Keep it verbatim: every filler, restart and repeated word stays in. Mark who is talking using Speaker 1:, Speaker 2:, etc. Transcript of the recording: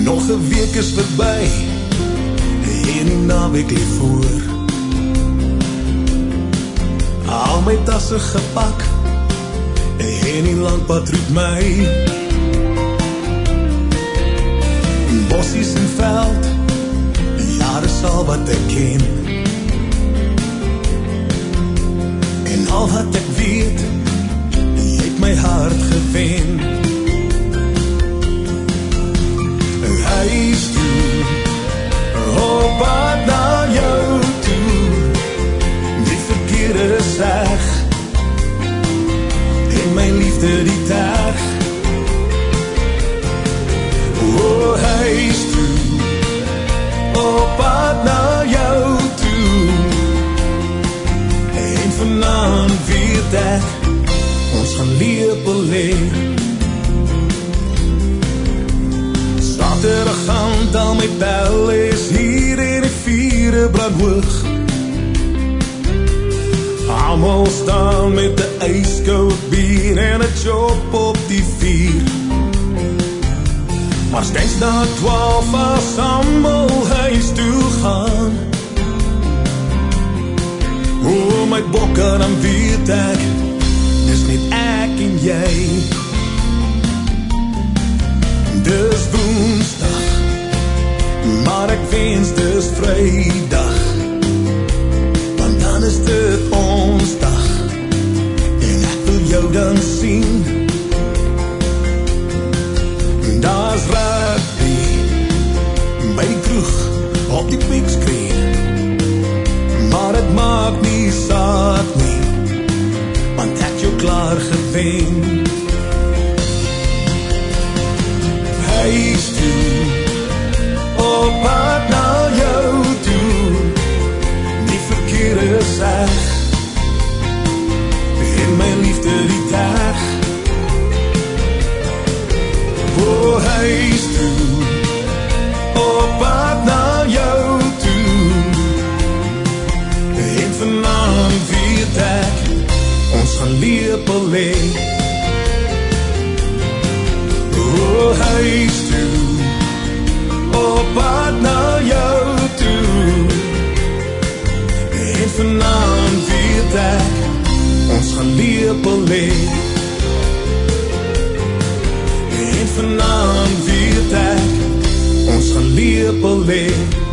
Speaker 1: Nog 'n week is verby en die naweek lê voor. Al my tasse gepak en die landpad roep my. Bossies en veld, ja, dis al wat ek ken. En al wat ek weet, jy het my hart gewen. Huis toe, op pad na jou toe, die verkeerde seg, en my liefde die terg. O, huis toe, op pad na jou toe, en vanavond weet ek, ons gaan lepel lê. Saterdag al my bel is hier en die vierde brand hoog. Almal staan met die ijskoud bier en een chop op die vier. Maar steeds na twaalf as almal huis toe gaan. O, my bokke, dan weet ek, dis net ek en jy. Dis woensdag, maar ek wens dis vrydag, want dan is dit ons dag, en ek wil jou dan sien. Daar's rugby, by die kroeg, op die big screen, maar het maak nie saak nie, want ek jou klaar gewen. Huis toe, op pad na jou toe, die verkeerde seg, en my liefde die terg. O, huis toe, op pad na jou toe, en vanavond weet ek, ons gaan lepel lê. O, huis toe, op pad na jou toe, en vanavond weet ek, ons gaan lepel lê. En vanavond weet ek, ons gaan lepel lê.